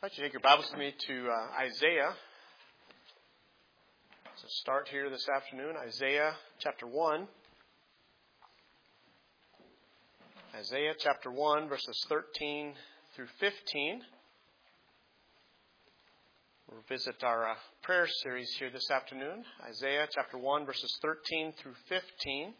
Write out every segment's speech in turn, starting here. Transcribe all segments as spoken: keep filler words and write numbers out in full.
I'd like you to take your Bibles with me to uh, Isaiah. So start here this afternoon, Isaiah chapter one. Isaiah chapter one, verses thirteen through fifteen. We'll visit our uh, prayer series here this afternoon. Isaiah chapter one, verses thirteen through fifteen.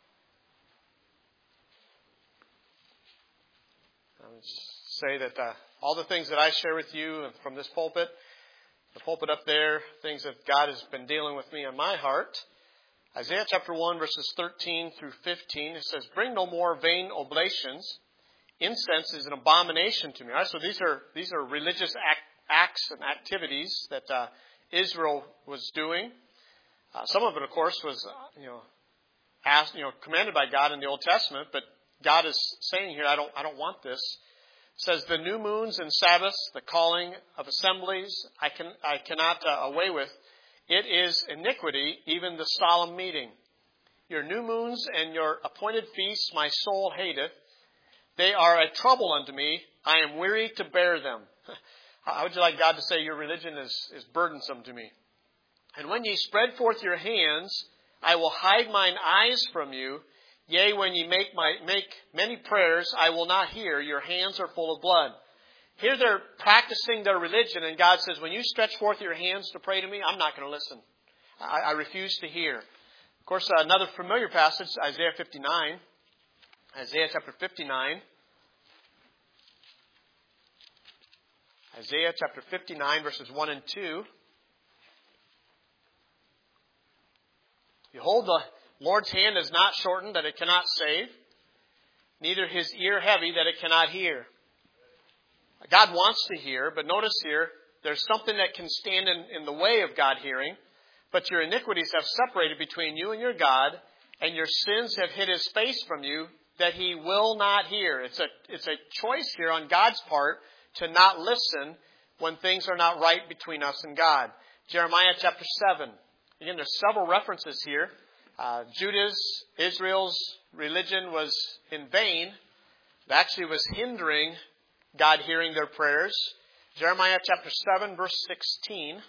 I would say that uh, all the things that I share with you from this pulpit, the pulpit up there, things that God has been dealing with me on my heart. Isaiah chapter one, verses thirteen through fifteen, it says, "Bring no more vain oblations. Incense is an abomination to me." All right, so these are these are religious act, acts and activities that uh, Israel was doing. Uh, some of it, of course, was uh, you know asked, you know commanded by God in the Old Testament, but God is saying here, I don't I don't want this. It says, "The new moons and Sabbaths, the calling of assemblies, I can I cannot uh, away with. It is iniquity, even the solemn meeting. Your new moons and your appointed feasts my soul hateth. They are a trouble unto me. I am weary to bear them." How would you like God to say your religion is, is burdensome to me? "And when ye spread forth your hands, I will hide mine eyes from you. Yea, when ye make my make many prayers, I will not hear. Your hands are full of blood." Here they're practicing their religion, and God says, when you stretch forth your hands to pray to me, I'm not going to listen. I, I refuse to hear. Of course, uh, another familiar passage, Isaiah fifty-nine. Isaiah chapter fifty-nine. Isaiah chapter fifty-nine, verses one and two. "Behold, the Lord's hand is not shortened that it cannot save, neither his ear heavy that it cannot hear." God wants to hear, but notice here, there's something that can stand in, in the way of God hearing, but your iniquities have separated between you and your God, and your sins have hid his face from you, that he will not hear. It's a, it's a choice here on God's part to not listen when things are not right between us and God. Jeremiah chapter seven. Again, there's several references here. Uh, Judah's, Israel's religion was in vain. It actually was hindering God hearing their prayers. Jeremiah chapter seven, verse sixteen.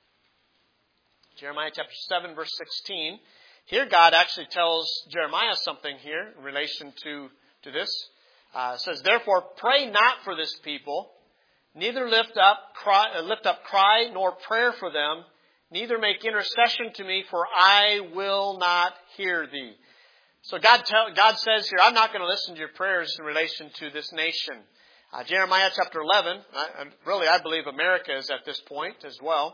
Jeremiah chapter seven, verse sixteen. Here God actually tells Jeremiah something here in relation to, to this. Uh, it says, "Therefore pray not for this people, neither lift up cry, uh, lift up cry nor prayer for them, neither make intercession to me, for I will not hear thee." So God tell, God says here, I'm not going to listen to your prayers in relation to this nation. Uh, Jeremiah chapter eleven, I, really I believe America is at this point as well.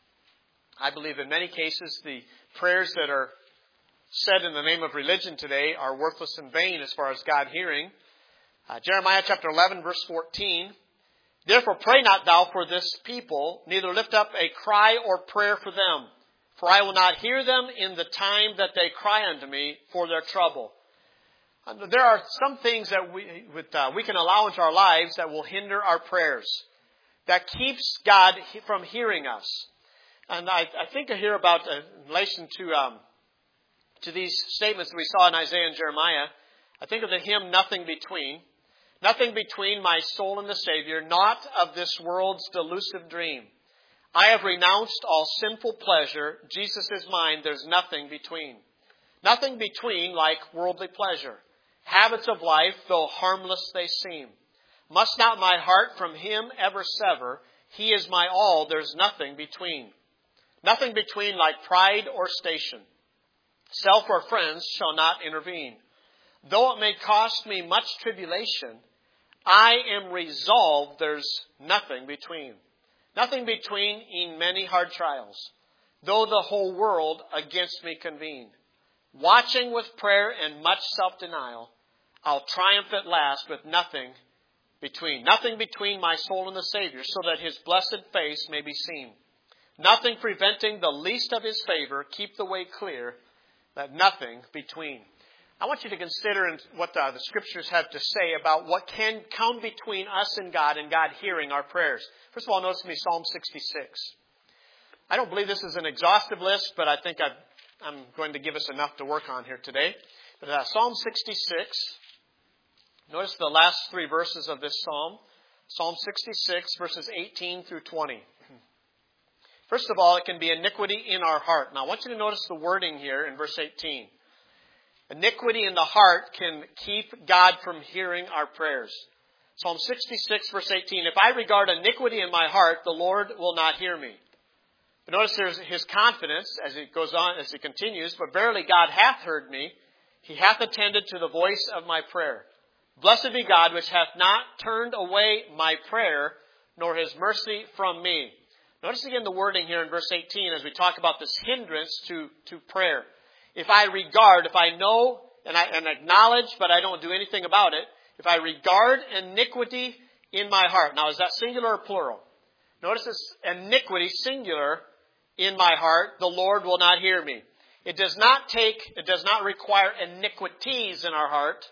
I believe in many cases the prayers that are said in the name of religion today are worthless and vain as far as God hearing. Uh, Jeremiah chapter eleven, verse fourteen. "Therefore pray not thou for this people, neither lift up a cry or prayer for them. For I will not hear them in the time that they cry unto me for their trouble." And there are some things that we with, uh, we can allow into our lives that will hinder our prayers, that keeps God from hearing us. And I, I think I hear about, uh, in relation to um, to these statements that we saw in Isaiah and Jeremiah, I think of the hymn, "Nothing Between." "Nothing between my soul and the Savior, naught of this world's delusive dream. I have renounced all sinful pleasure. Jesus is mine, there's nothing between. Nothing between like worldly pleasure. Habits of life, though harmless they seem. Must not my heart from him ever sever? He is my all, there's nothing between. Nothing between like pride or station. Self or friends shall not intervene. Though it may cost me much tribulation, I am resolved there's nothing between. Nothing between in many hard trials, though the whole world against me convene. Watching with prayer and much self-denial, I'll triumph at last with nothing between. Nothing between my soul and the Savior, so that his blessed face may be seen. Nothing preventing the least of his favor, keep the way clear, that nothing between." I want you to consider what uh, the Scriptures have to say about what can come between us and God and God hearing our prayers. First of all, notice with me Psalm sixty-six. I don't believe this is an exhaustive list, but I think I've, I'm going to give us enough to work on here today. But uh, Psalm sixty-six, notice the last three verses of this psalm. Psalm sixty-six, verses eighteen through twenty. First of all, it can be iniquity in our heart. Now, I want you to notice the wording here in verse eighteen. Iniquity in the heart can keep God from hearing our prayers. Psalm sixty-six, verse eighteen. If I regard iniquity in my heart, the Lord will not hear me. But notice there's his confidence as he goes on, as he continues. But verily God hath heard me. He hath attended to the voice of my prayer. Blessed be God, which hath not turned away my prayer, nor his mercy from me. Notice again the wording here in verse eighteen as we talk about this hindrance to, to prayer. If I regard, if I know and I and acknowledge, but I don't do anything about it, if I regard iniquity in my heart. Now, is that singular or plural? Notice this iniquity, singular, in my heart, the Lord will not hear me. It does not take, it does not require iniquities in our heart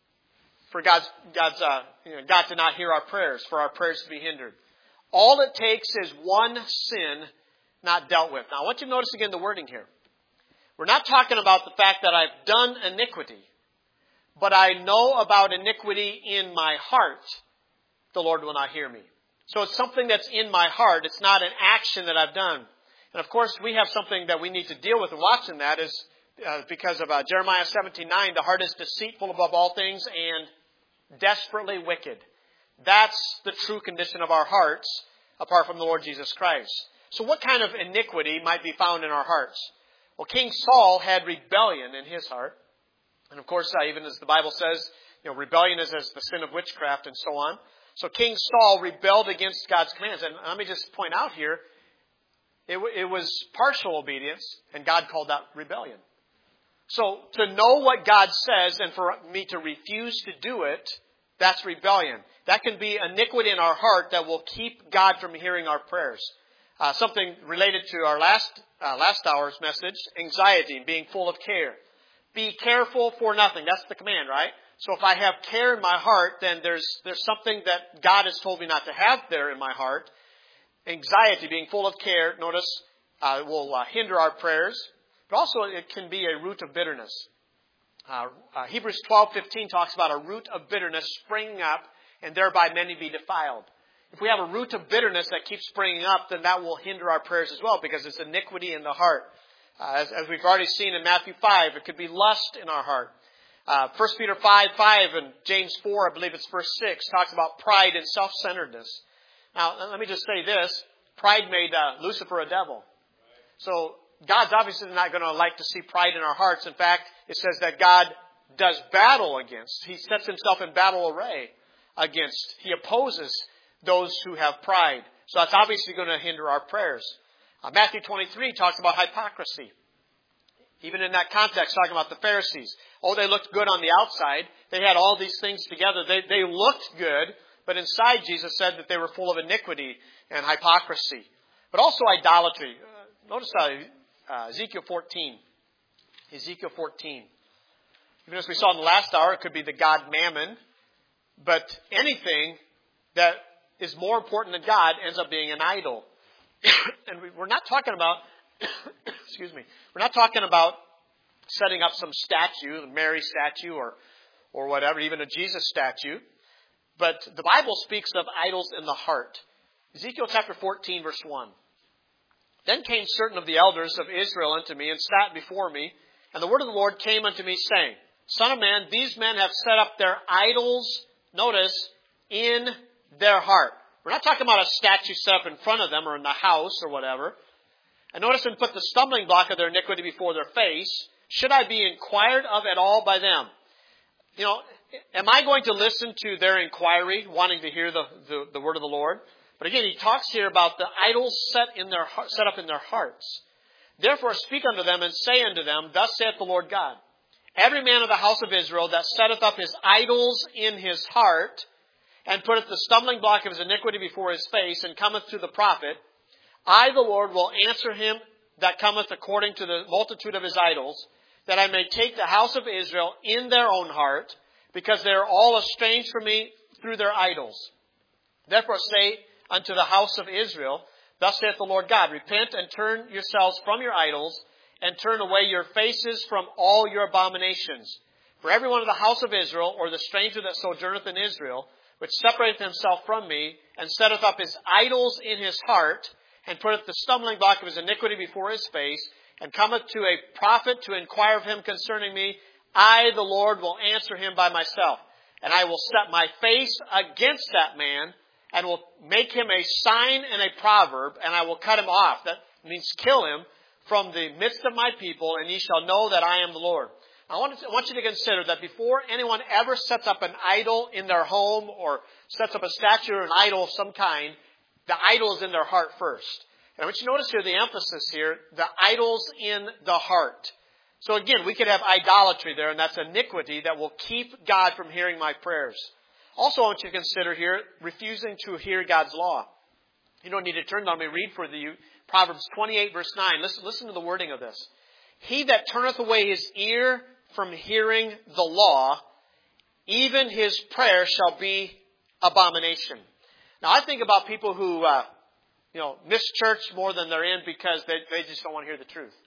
for God's, God's, uh, you know, God to not hear our prayers, for our prayers to be hindered. All it takes is one sin not dealt with. Now, I want you to notice again the wording here. We're not talking about the fact that I've done iniquity, but I know about iniquity in my heart. The Lord will not hear me. So it's something that's in my heart. It's not an action that I've done. And of course, we have something that we need to deal with in watching that is uh, because of uh, Jeremiah seventeen nine, the heart is deceitful above all things and desperately wicked. That's the true condition of our hearts apart from the Lord Jesus Christ. So what kind of iniquity might be found in our hearts? Well, King Saul had rebellion in his heart. And of course, uh, even as the Bible says, you know, rebellion is as the sin of witchcraft and so on. So King Saul rebelled against God's commands. And let me just point out here, it, it was partial obedience, and God called that rebellion. So to know what God says and for me to refuse to do it, that's rebellion. That can be iniquity in our heart that will keep God from hearing our prayers. Uh, something related to our last uh, last hour's message, anxiety, being full of care. Be careful for nothing. That's the command, right? So if I have care in my heart, then there's there's something that God has told me not to have there in my heart. Anxiety, being full of care, notice, uh, will uh, hinder our prayers. But also it can be a root of bitterness. Uh, uh, Hebrews twelve fifteen talks about a root of bitterness springing up, and thereby many be defiled. If we have a root of bitterness that keeps springing up, then that will hinder our prayers as well, because it's iniquity in the heart. Uh, as, as we've already seen in Matthew five, it could be lust in our heart. Uh, First Peter five five and James four, I believe it's verse six, talks about pride and self-centeredness. Now, let me just say this. Pride made uh, Lucifer a devil. So God's obviously not going to like to see pride in our hearts. In fact, it says that God does battle against. He sets himself in battle array against. He opposes those who have pride. So that's obviously going to hinder our prayers. Uh, Matthew twenty-three talks about hypocrisy. Even in that context, talking about the Pharisees. Oh, they looked good on the outside. They had all these things together. They, they looked good, but inside Jesus said that they were full of iniquity and hypocrisy. But also idolatry. Uh, notice uh, uh, Ezekiel fourteen. Ezekiel fourteen. Even as we saw in the last hour, it could be the god Mammon. But anything that is more important than God ends up being an idol. And we, we're not talking about, excuse me, we're not talking about setting up some statue, the Mary statue or, or whatever, even a Jesus statue. But the Bible speaks of idols in the heart. Ezekiel chapter fourteen, verse one. Then came certain of the elders of Israel unto me and sat before me. And the word of the Lord came unto me, saying, Son of man, these men have set up their idols, notice, in their heart. We're not talking about a statue set up in front of them or in the house or whatever. And notice, and put the stumbling block of their iniquity before their face. Should I be inquired of at all by them? You know, am I going to listen to their inquiry, wanting to hear the, the, the word of the Lord? But again, he talks here about the idols set in their set up in their hearts. Therefore speak unto them and say unto them, Thus saith the Lord God, Every man of the house of Israel that setteth up his idols in his heart, and putteth the stumbling block of his iniquity before his face, and cometh to the prophet, I, the Lord, will answer him that cometh according to the multitude of his idols, that I may take the house of Israel in their own heart, because they are all estranged from me through their idols. Therefore say unto the house of Israel, Thus saith the Lord God, Repent and turn yourselves from your idols, and turn away your faces from all your abominations. For every one of the house of Israel, or the stranger that sojourneth in Israel, which separateth himself from me, and setteth up his idols in his heart, and putteth the stumbling block of his iniquity before his face, and cometh to a prophet to inquire of him concerning me, I, the Lord, will answer him by myself. And I will set my face against that man, and will make him a sign and a proverb, and I will cut him off. That means kill him from the midst of my people, and ye shall know that I am the Lord. I want, to, I want you to consider that before anyone ever sets up an idol in their home or sets up a statue or an idol of some kind, the idol is in their heart first. And I want you to notice here the emphasis here, the idol's in the heart. So again, we could have idolatry there, and that's iniquity that will keep God from hearing my prayers. Also, I want you to consider here, refusing to hear God's law. You don't need to turn on me. Read for you Proverbs twenty-eight, verse nine. Listen, listen to the wording of this. He that turneth away his ear from hearing the law, even his prayer shall be abomination. Now, I think about people who, uh, you know, miss church more than they're in because they, they just don't want to hear the truth.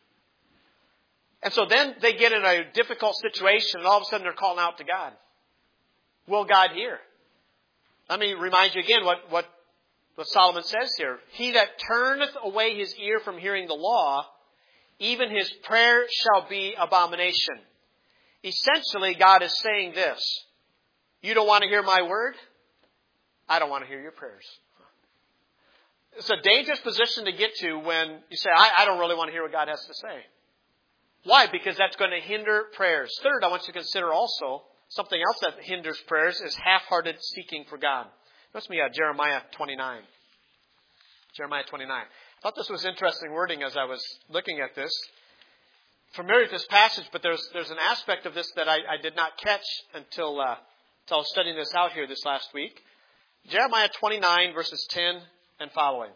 And so then they get in a difficult situation, and all of a sudden they're calling out to God. Will God hear? Let me remind you again what, what, what Solomon says here. He that turneth away his ear from hearing the law, even his prayer shall be abomination. Essentially, God is saying this. You don't want to hear my word? I don't want to hear your prayers. It's a dangerous position to get to when you say, I, I don't really want to hear what God has to say. Why? Because that's going to hinder prayers. Third, I want you to consider also something else that hinders prayers is half-hearted seeking for God. Notice me uh, Jeremiah twenty-nine. Jeremiah twenty-nine. I thought this was interesting wording as I was looking at this. Familiar with this passage, but there's there's an aspect of this that I, I did not catch until, uh, until I was studying this out here this last week. Jeremiah twenty-nine, verses ten and following.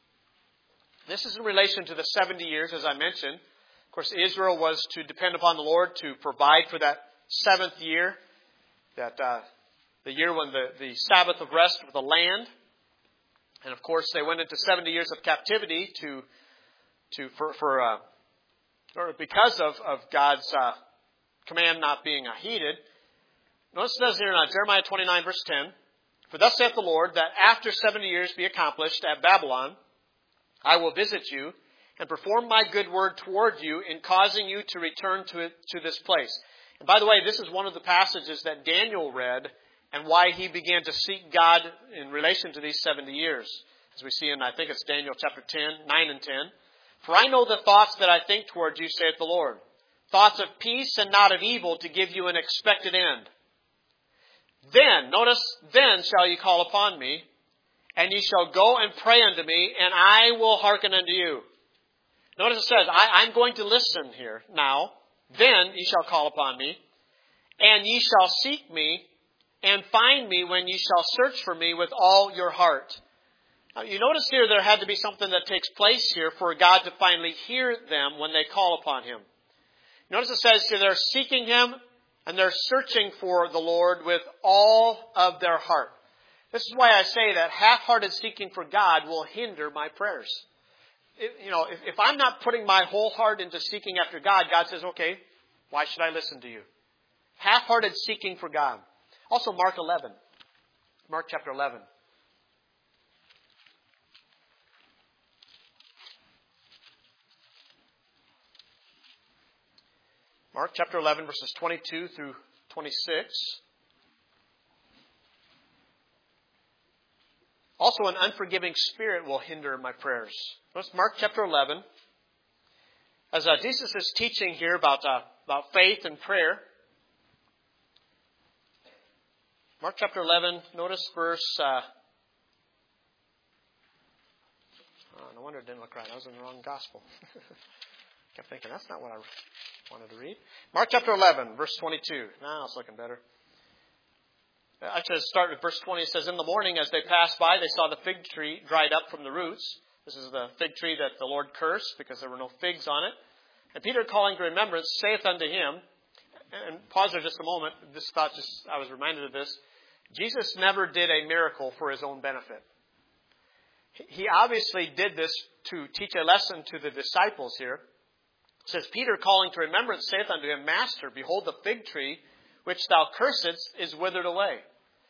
This is in relation to the seventy years, as I mentioned. Of course, Israel was to depend upon the Lord to provide for that seventh year, that uh, the year when the, the Sabbath of rest for the land. And of course, they went into seventy years of captivity to to for, for uh, or because of, of God's uh, command not being uh, heeded. Notice it says here in uh, Jeremiah twenty-nine, verse ten, For thus saith the Lord, that after seventy years be accomplished at Babylon, I will visit you, and perform my good word toward you in causing you to return to it, to this place. And by the way, this is one of the passages that Daniel read and why he began to seek God in relation to these seventy years. As we see in, I think it's Daniel chapter ten, nine and ten. For I know the thoughts that I think toward you, saith the Lord. Thoughts of peace and not of evil, to give you an expected end. Then, notice, then shall ye call upon me, and ye shall go and pray unto me, and I will hearken unto you. Notice it says, I, I'm going to listen here now. Then ye shall call upon me, and ye shall seek me, and find me when ye shall search for me with all your heart. Now, you notice here there had to be something that takes place here for God to finally hear them when they call upon Him. Notice it says here they're seeking Him, and they're searching for the Lord with all of their heart. This is why I say that half-hearted seeking for God will hinder my prayers. It, you know, if, if I'm not putting my whole heart into seeking after God, God says, okay, why should I listen to you? Half-hearted seeking for God. Also, Mark eleven. Mark chapter eleven. Mark chapter eleven, verses twenty-two through twenty-six. Also, an unforgiving spirit will hinder my prayers. Notice Mark chapter eleven. As uh, Jesus is teaching here about, uh, about faith and prayer. Mark chapter eleven, notice verse... Uh, oh, no wonder it didn't look right. I was in the wrong gospel. Kept thinking, that's not what I wanted to read. Mark chapter eleven, verse twenty-two. Now it's looking better. Actually, let's start with verse twenty. It says, In the morning, as they passed by, they saw the fig tree dried up from the roots. This is the fig tree that the Lord cursed because there were no figs on it. And Peter, calling to remembrance, saith unto him, and pause there just a moment. This thought just, I was reminded of this. Jesus never did a miracle for His own benefit. He obviously did this to teach a lesson to the disciples here. It says, Peter, calling to remembrance, saith unto him, Master, behold, the fig tree which thou cursest is withered away.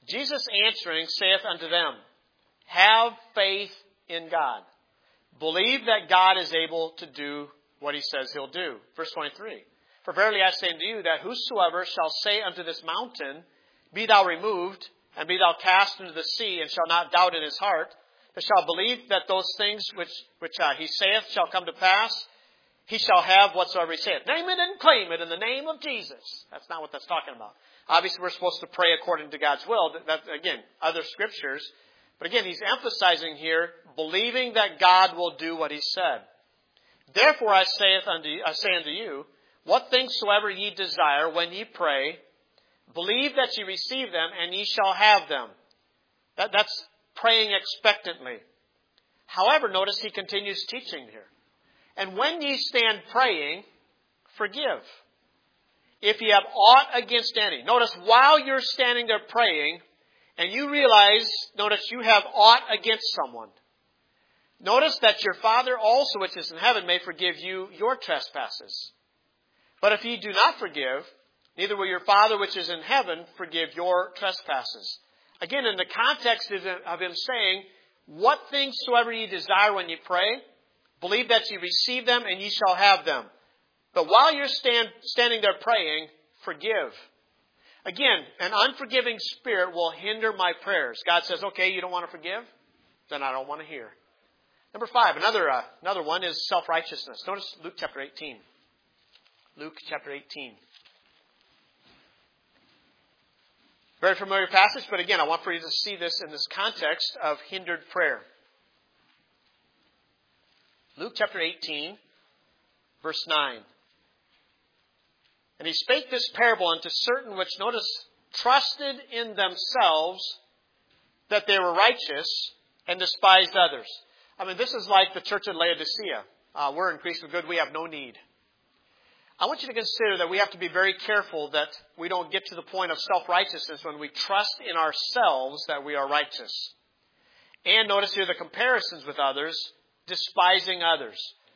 Jesus answering saith unto them, have faith in God. Believe that God is able to do what he says he'll do. Verse twenty-three. For verily I say unto you that whosoever shall say unto this mountain, be thou removed, and be thou cast into the sea, and shall not doubt in his heart, but shall believe that those things which, which uh, he saith shall come to pass, he shall have whatsoever he saith. Name it and claim it in the name of Jesus. That's not what that's talking about. Obviously, we're supposed to pray according to God's will. That, again, other scriptures. But again, he's emphasizing here, believing that God will do what he said. Therefore I saith unto you, I say unto you, what things soever ye desire when ye pray, believe that ye receive them, and ye shall have them. That, that's praying expectantly. However, notice he continues teaching here. And when ye stand praying, forgive, if ye have aught against any. Notice, while you're standing there praying, and you realize, notice, you have aught against someone. Notice that your Father also which is in heaven may forgive you your trespasses. But if ye do not forgive, neither will your Father which is in heaven forgive your trespasses. Again, in the context of him saying, what things soever ye desire when ye pray, believe that ye receive them, and ye shall have them. But while you're stand, standing there praying, forgive. Again, an unforgiving spirit will hinder my prayers. God says, okay, you don't want to forgive? Then I don't want to hear. Number five, another uh, another one is self-righteousness. Notice Luke chapter eighteen. Luke chapter eighteen. Very familiar passage, but again, I want for you to see this in this context of hindered prayer. Luke chapter eighteen, verse nine. And he spake this parable unto certain which, notice, trusted in themselves that they were righteous and despised others. I mean, this is like the church at Laodicea. Uh, we're increased with good, we have no need. I want you to consider that we have to be very careful that we don't get to the point of self-righteousness when we trust in ourselves that we are righteous. And notice here the comparisons with others, despising others.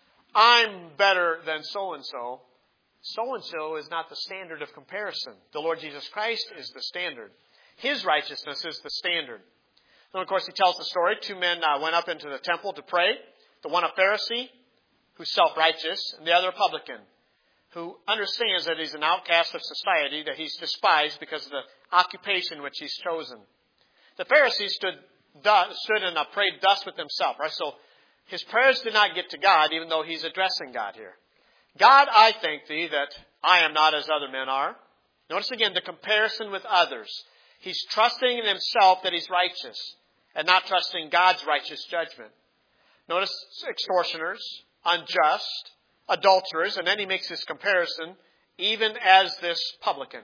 I'm better than so-and-so. So-and-so is not the standard of comparison. The Lord Jesus Christ is the standard. His righteousness is the standard. And of course, he tells the story. Two men uh, went up into the temple to pray. The one a Pharisee, who's self-righteous, and the other a publican, who understands that he's an outcast of society, that he's despised because of the occupation which he's chosen. The Pharisee stood, stood and uh, prayed thus with himself. Right? So his prayers did not get to God, even though he's addressing God here. God, I thank thee that I am not as other men are. Notice again the comparison with others. He's trusting in himself that he's righteous and not trusting God's righteous judgment. Notice extortioners, unjust, adulterers, and then he makes this comparison, even as this publican.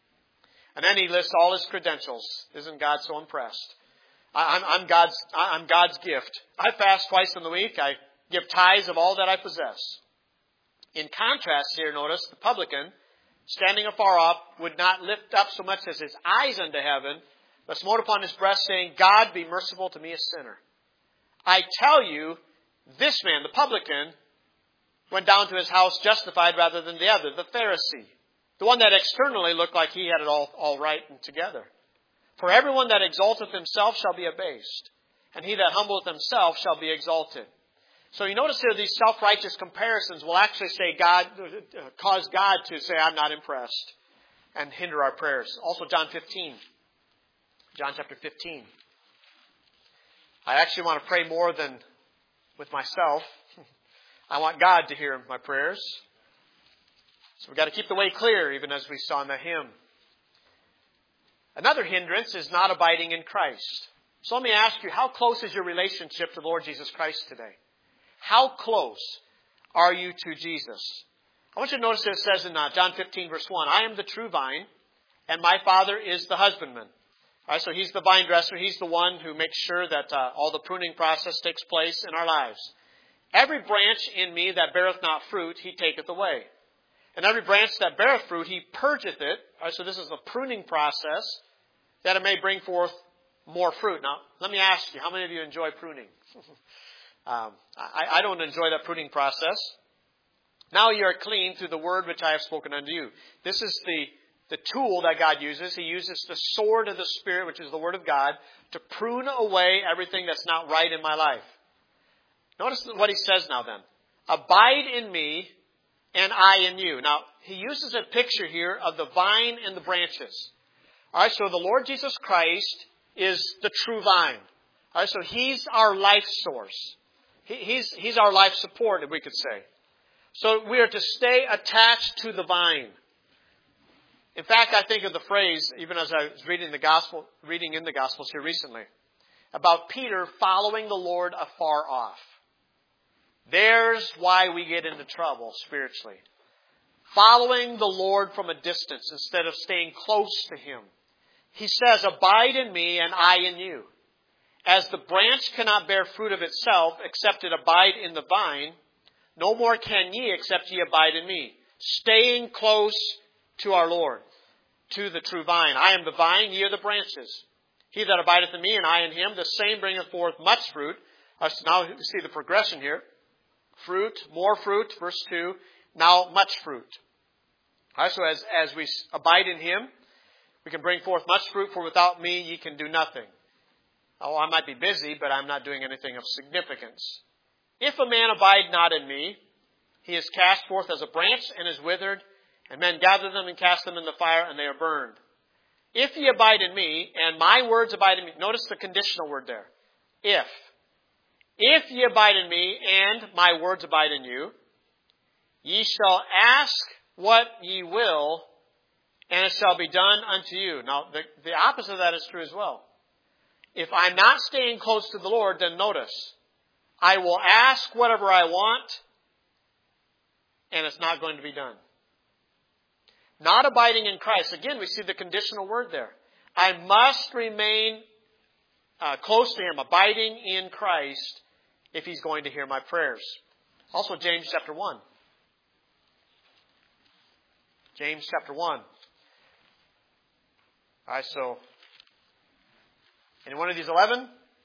And then he lists all his credentials. Isn't God so impressed? I'm, I'm God's, I'm God's gift. I fast twice in the week. I give tithes of all that I possess. In contrast here, notice, the publican, standing afar off, would not lift up so much as his eyes unto heaven, but smote upon his breast, saying, God, be merciful to me, a sinner. I tell you, this man, the publican, went down to his house justified rather than the other, the Pharisee, the one that externally looked like he had it all, all right and together. For everyone that exalteth himself shall be abased, and he that humbleth himself shall be exalted. So you notice here these self-righteous comparisons will actually say God, uh, cause God to say, I'm not impressed, and hinder our prayers. Also John fifteen. John chapter fifteen. I actually want to pray more than with myself. I want God to hear my prayers. So we've got to keep the way clear, even as we saw in the hymn. Another hindrance is not abiding in Christ. So let me ask you, how close is your relationship to the Lord Jesus Christ today? How close are you to Jesus? I want you to notice that it says in uh, John fifteen, verse one, I am the true vine, and my Father is the husbandman. All right, so he's the vine dresser. He's the one who makes sure that uh, all the pruning process takes place in our lives. Every branch in me that beareth not fruit, he taketh away. And every branch that beareth fruit, he purgeth it. All right, so this is the pruning process, that it may bring forth more fruit. Now, let me ask you, how many of you enjoy pruning? Um, I, I don't enjoy that pruning process. Now you are clean through the word which I have spoken unto you. This is the the tool that God uses. He uses the sword of the Spirit, which is the Word of God, to prune away everything that's not right in my life. Notice what he says now then. Abide in me, and I in you. Now, he uses a picture here of the vine and the branches. All right, so the Lord Jesus Christ is the true vine. All right, so He's our life source. He, he's, he's our life support, if we could say. So we are to stay attached to the vine. In fact, I think of the phrase, even as I was reading the gospel, reading in the Gospels here recently, about Peter following the Lord afar off. There's why we get into trouble spiritually. Following the Lord from a distance instead of staying close to Him. He says, abide in me and I in you. As the branch cannot bear fruit of itself except it abide in the vine, no more can ye except ye abide in me. Staying close to our Lord, to the true vine. I am the vine, ye are the branches. He that abideth in me and I in him, the same bringeth forth much fruit. Uh, so now we see the progression here. Fruit, more fruit, verse two. Now much fruit. All right, so as, as we abide in Him, we can bring forth much fruit, for without me ye can do nothing. Oh, I might be busy, but I'm not doing anything of significance. If a man abide not in me, he is cast forth as a branch and is withered, and men gather them and cast them in the fire, and they are burned. If ye abide in me, and my words abide in me, notice the conditional word there. If. If ye abide in me, and my words abide in you, ye shall ask what ye will, and it shall be done unto you. Now, the, the opposite of that is true as well. If I'm not staying close to the Lord, then notice, I will ask whatever I want, and it's not going to be done. Not abiding in Christ. Again, we see the conditional word there. I must remain uh, close to Him, abiding in Christ, if He's going to hear my prayers. Also, James chapter one. James chapter one. All right, so, any one of these eleven?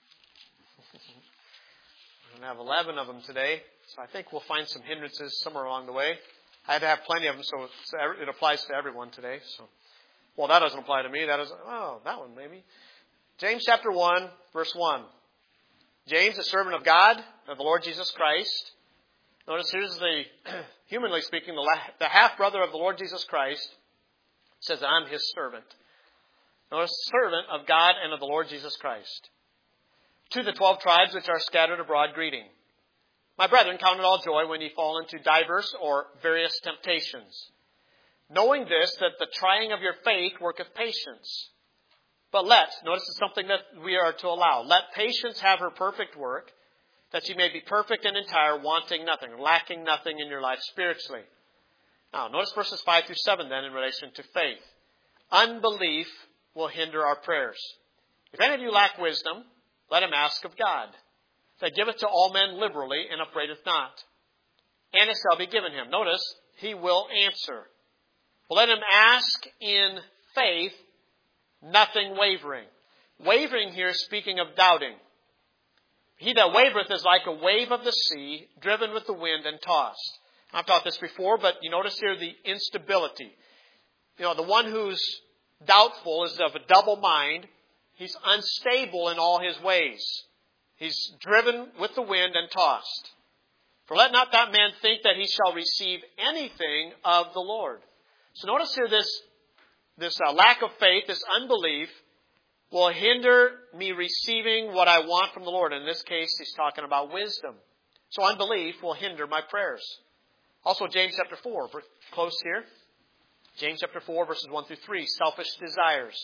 We're going to have eleven of them today, so I think we'll find some hindrances somewhere along the way. I had to have plenty of them, so it applies to everyone today. So, well, that doesn't apply to me. That doesn't. Oh, that one maybe. James chapter one, verse one. James, a servant of God, of the Lord Jesus Christ. Notice here's the, humanly speaking, the, the half-brother of the Lord Jesus Christ. Says, I'm His servant. Notice, servant of God and of the Lord Jesus Christ. To the twelve tribes which are scattered abroad, greeting. My brethren, count it all joy when ye fall into diverse or various temptations. Knowing this, that the trying of your faith worketh patience. But let, notice it's something that we are to allow. Let patience have her perfect work, that ye may be perfect and entire, wanting nothing, lacking nothing in your life spiritually. Now, notice verses five through seven then in relation to faith. Unbelief will hinder our prayers. If any of you lack wisdom, let him ask of God, that giveth to all men liberally and upbraideth not. And it shall be given him. Notice, he will answer. Well, let him ask in faith, nothing wavering. Wavering here is speaking of doubting. He that wavereth is like a wave of the sea, driven with the wind and tossed. I've taught this before, but you notice here the instability. You know, the one who's doubtful is of a double mind. He's unstable in all his ways. He's driven with the wind and tossed. For let not that man think that he shall receive anything of the Lord. So notice here this, this uh, lack of faith, this unbelief, will hinder me receiving what I want from the Lord. In this case, he's talking about wisdom. So unbelief will hinder my prayers. Also, James chapter four, we're close here. James chapter four, verses one through three, selfish desires.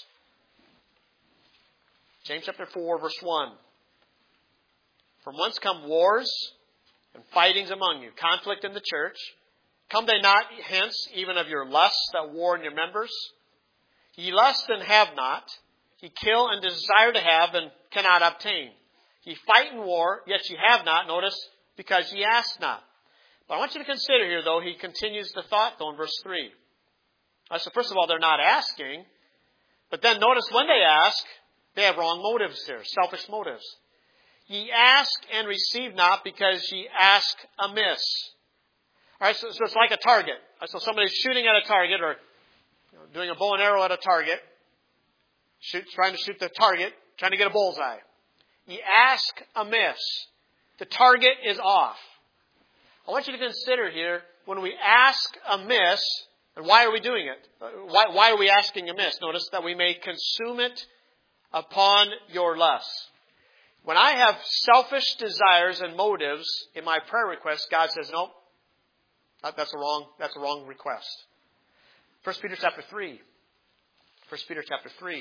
James chapter four, verse one. From whence come wars and fightings among you, conflict in the church? Come they not hence even of your lusts that war in your members? Ye lust and have not. Ye kill and desire to have and cannot obtain. Ye fight in war, yet ye have not, notice, because ye ask not. But I want you to consider here, though, he continues the thought, though, in verse three. Right, so first of all, they're not asking. But then notice when they ask, they have wrong motives here, selfish motives. Ye ask and receive not because ye ask amiss. All right, so, so it's like a target. Right, so somebody's shooting at a target, or you know, doing a bow and arrow at a target, shoot, trying to shoot the target, trying to get a bullseye. You ask amiss. The target is off. I want you to consider here, when we ask amiss, and why are we doing it? Why, why are we asking amiss? Notice that we may consume it upon your lusts. When I have selfish desires and motives in my prayer request, God says, no, that's a wrong, that's a wrong request. First Peter chapter three. First Peter chapter three.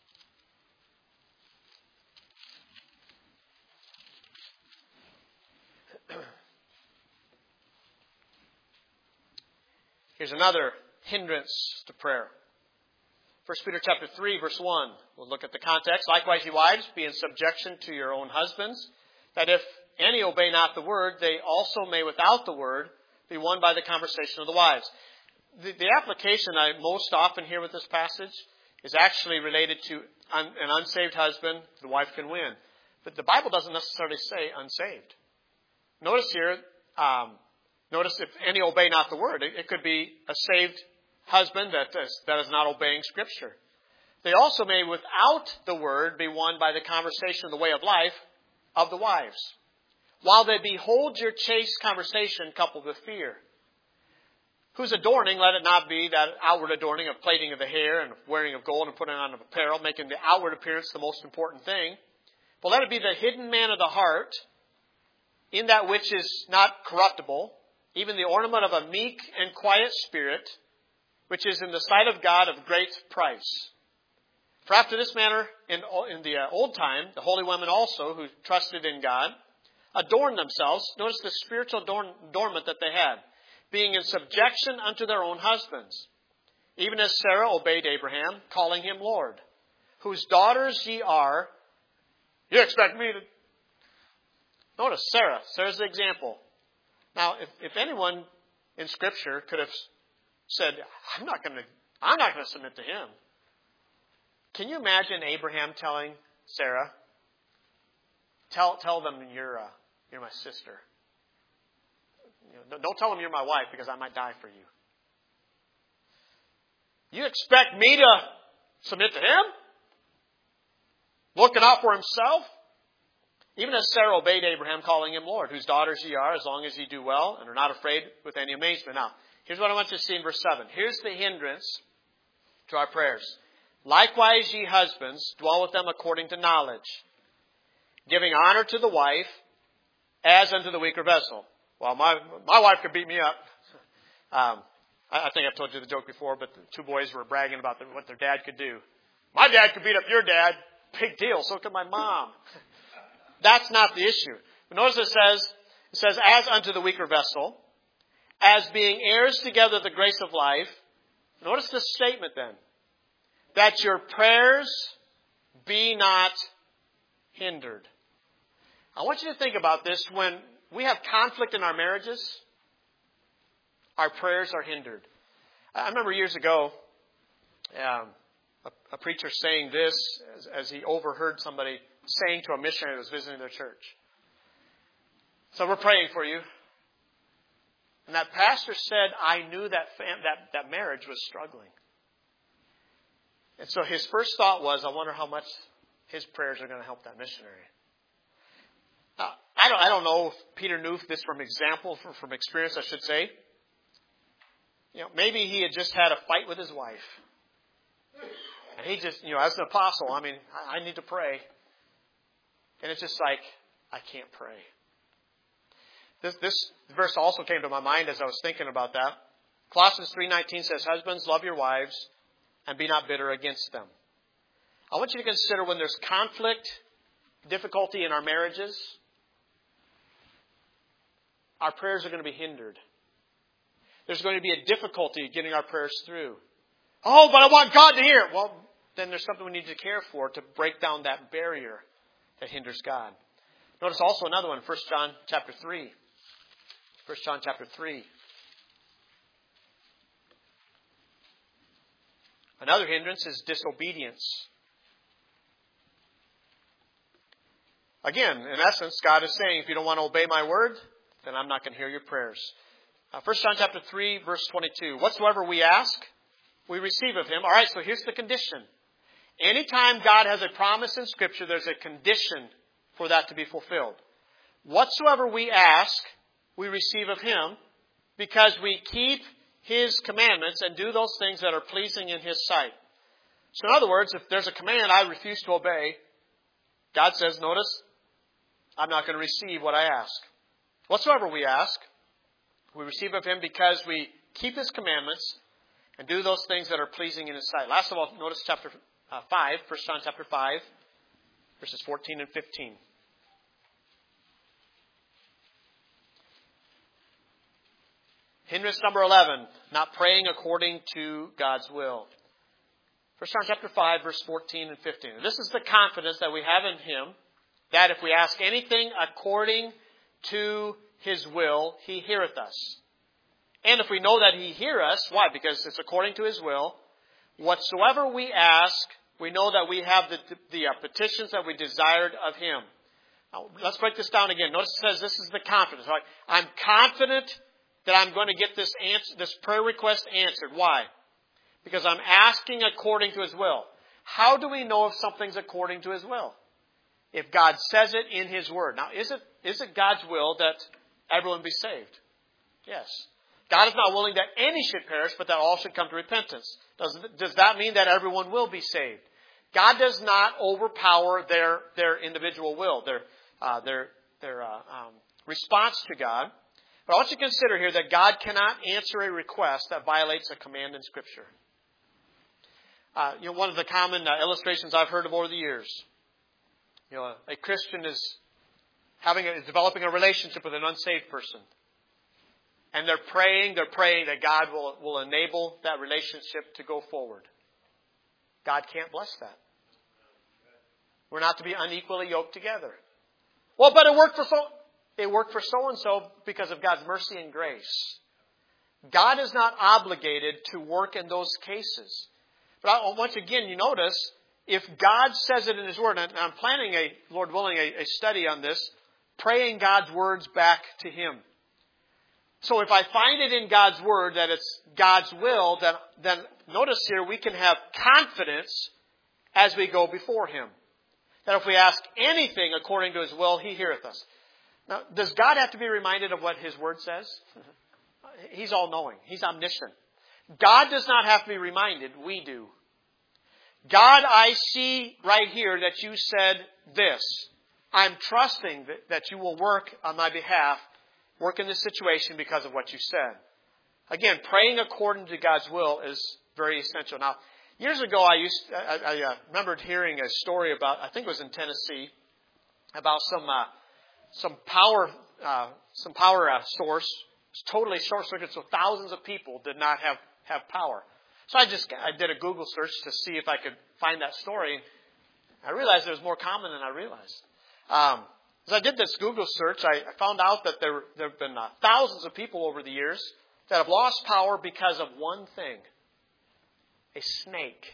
Here's another hindrance to prayer. First Peter chapter three, verse one. We'll look at the context. Likewise, ye wives, be in subjection to your own husbands, that if any obey not the word, they also may without the word be won by the conversation of the wives. The, the application I most often hear with this passage is actually related to un, an unsaved husband the wife can win. But the Bible doesn't necessarily say unsaved. Notice here, um, notice if any obey not the word. It, it could be a saved husband that is, that is not obeying Scripture. They also may, without the word, be won by the conversation of the way of life of the wives. While they behold your chaste conversation coupled with fear. Whose adorning, let it not be that outward adorning of plaiting of the hair and wearing of gold and putting on of apparel, making the outward appearance the most important thing. But let it be the hidden man of the heart, in that which is not corruptible, even the ornament of a meek and quiet spirit, which is in the sight of God of great price. For after this manner, in, in the uh, old time, the holy women also, who trusted in God, adorned themselves. Notice the spiritual adorn, adornment that they had, being in subjection unto their own husbands. Even as Sarah obeyed Abraham, calling him Lord, whose daughters ye are. You expect me to... Notice Sarah. Sarah's the example. Now, if, if anyone in Scripture could have said, I'm not going to, I'm not going to submit to him. Can you imagine Abraham telling Sarah, tell tell them you're uh, you're my sister. You know, don't tell them you're my wife because I might die for you. You expect me to submit to him? Looking out for himself? Even as Sarah obeyed Abraham, calling him Lord, whose daughters ye are, as long as ye do well, and are not afraid with any amazement. Now, here's what I want you to see in verse seven. Here's the hindrance to our prayers. Likewise, ye husbands, dwell with them according to knowledge, giving honor to the wife as unto the weaker vessel. Well, my my wife could beat me up. Um, I, I think I've told you the joke before, but the two boys were bragging about the, what their dad could do. My dad could beat up your dad. Big deal. So could my mom. That's not the issue. But notice it says, it says, as unto the weaker vessel, as being heirs together of the grace of life. Notice the statement then. That your prayers be not hindered. I want you to think about this. When we have conflict in our marriages, our prayers are hindered. I remember years ago, um, a, a preacher saying this as, as he overheard somebody saying to a missionary that was visiting their church. So we're praying for you. And that pastor said, I knew that fam- that, that marriage was struggling. And so his first thought was, I wonder how much his prayers are going to help that missionary. Now, I don't, I don't know if Peter knew this from example, from, from experience, I should say. You know, maybe he had just had a fight with his wife. And he just, you know, as an apostle, I mean, I, I need to pray. And it's just like, I can't pray. This, this verse also came to my mind as I was thinking about that. Colossians three nineteen says, husbands, love your wives and be not bitter against them. I want you to consider when there's conflict, difficulty in our marriages, our prayers are going to be hindered. There's going to be a difficulty getting our prayers through. Oh, but I want God to hear it. Well, then there's something we need to care for to break down that barrier that hinders God. Notice also another one, First John chapter three. First John chapter three. Another hindrance is disobedience. Again, in essence, God is saying, if you don't want to obey my word, then I'm not going to hear your prayers. Uh, First John chapter three, verse twenty-two. Whatsoever we ask, we receive of Him. All right, so here's the condition. Anytime God has a promise in Scripture, there's a condition for that to be fulfilled. Whatsoever we ask, we receive of Him because we keep His commandments and do those things that are pleasing in His sight. So in other words, if there's a command I refuse to obey, God says, notice, I'm not going to receive what I ask. Whatsoever we ask, we receive of Him because we keep His commandments and do those things that are pleasing in His sight. Last of all, notice chapter uh, five, First John chapter five, verses fourteen and fifteen. Hindrance number eleven, not praying according to God's will. First John chapter five, verse fourteen and fifteen. This is the confidence that we have in Him, that if we ask anything according to His will, He heareth us. And if we know that He hear us, why? Because it's according to His will. Whatsoever we ask, we know that we have the, the uh, petitions that we desired of Him. Now, let's break this down again. Notice it says this is the confidence. Right? I'm confident that I'm going to get this answer, this prayer request answered. Why? Because I'm asking according to His will. How do we know if something's according to His will? If God says it in His Word. Now, is it is it God's will that everyone be saved? Yes. God is not willing that any should perish, but that all should come to repentance. Does, does that mean that everyone will be saved? God does not overpower their their individual will, their uh, their their uh, um, response to God. But I want you to consider here that God cannot answer a request that violates a command in Scripture. Uh, you know, one of the common uh, illustrations I've heard of over the years. You know, a Christian is having a, is developing a relationship with an unsaved person. And they're praying, they're praying that God will, will enable that relationship to go forward. God can't bless that. We're not to be unequally yoked together. Well, but it worked for so it worked for so and so because of God's mercy and grace. God is not obligated to work in those cases. But once again, you notice, if God says it in His Word, and I'm planning a, Lord willing, a, a study on this, praying God's words back to Him. So if I find it in God's Word that it's God's will, then, then notice here we can have confidence as we go before Him. That if we ask anything according to His will, He heareth us. Now, does God have to be reminded of what His Word says? He's all-knowing. He's omniscient. God does not have to be reminded. We do. God, I see right here that you said this. I'm trusting that, that you will work on my behalf, work in this situation because of what you said. Again, praying according to God's will is very essential. Now, years ago, I used I, I uh, remembered hearing a story about, I think it was in Tennessee, about some uh, some power uh, some power uh, source. It's totally short circuit, so thousands of people did not have, have power. So I just I did a Google search to see if I could find that story. I realized it was more common than I realized. Um, as I did this Google search, I, I found out that there, there have been uh, thousands of people over the years that have lost power because of one thing. A snake.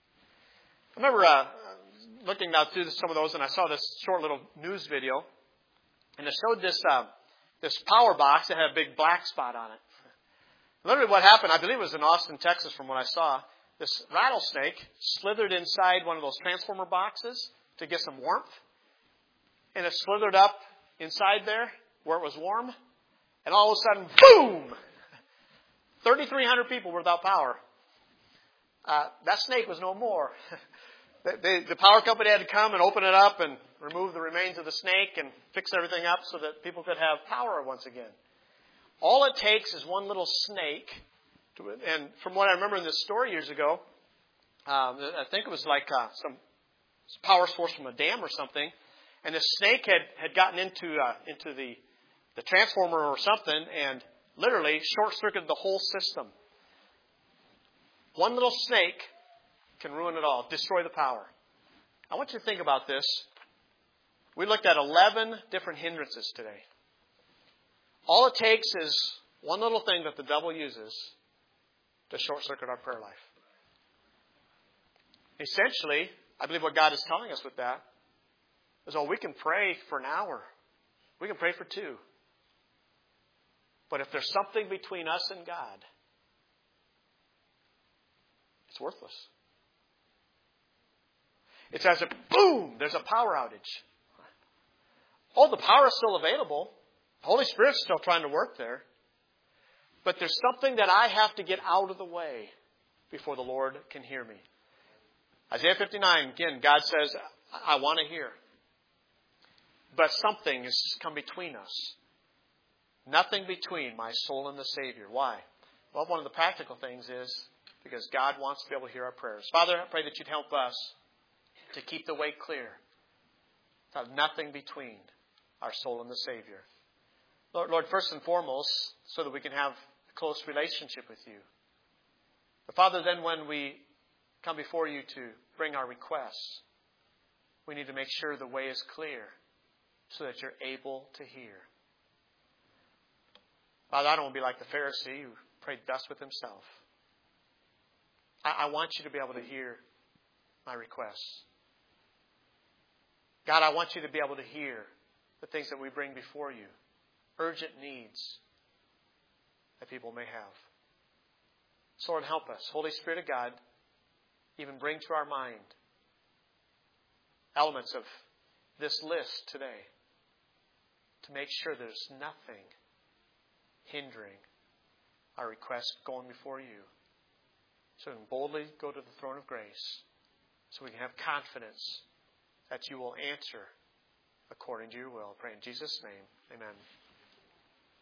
I remember uh, looking now through some of those, and I saw this short little news video. And it showed this uh, this power box that had a big black spot on it. Literally what happened, I believe it was in Austin, Texas from what I saw, this rattlesnake slithered inside one of those transformer boxes to get some warmth. And it slithered up inside there where it was warm. And all of a sudden, boom! thirty-three hundred people were without power. Uh, that snake was no more. the, the, the power company had to come and open it up and remove the remains of the snake and fix everything up so that people could have power once again. All it takes is one little snake. To, and from what I remember in this story years ago, um, I think it was like uh, some power source from a dam or something. And the snake had, had gotten into uh, into the, the transformer or something and literally short-circuited the whole system. One little snake can ruin it all, destroy the power. I want you to think about this. We looked at eleven different hindrances today. All it takes is one little thing that the devil uses to short-circuit our prayer life. Essentially, I believe what God is telling us with that is, oh, we can pray for an hour. We can pray for two. But if there's something between us and God, It's worthless. It's as if, boom, there's a power outage. Oh, the power is still available. The Holy Spirit's still trying to work there. But there's something that I have to get out of the way before the Lord can hear me. Isaiah fifty-nine, again, God says, I want to hear. But something has come between us. Nothing between my soul and the Savior. Why? Well, one of the practical things is because God wants to be able to hear our prayers. Father, I pray that you'd help us to keep the way clear. To have nothing between our soul and the Savior. Lord, Lord, first and foremost, so that we can have a close relationship with you. But Father, then when we come before you to bring our requests, we need to make sure the way is clear so that you're able to hear. Father, I don't want to be like the Pharisee who prayed thus with himself. I, I want you to be able to hear my requests. God, I want you to be able to hear the things that we bring before you. Urgent needs that people may have. So Lord, help us. Holy Spirit of God, even bring to our mind elements of this list today to make sure there's nothing hindering our request going before you. So we can boldly go to the throne of grace so we can have confidence that you will answer according to your will. I pray in Jesus' name. Amen.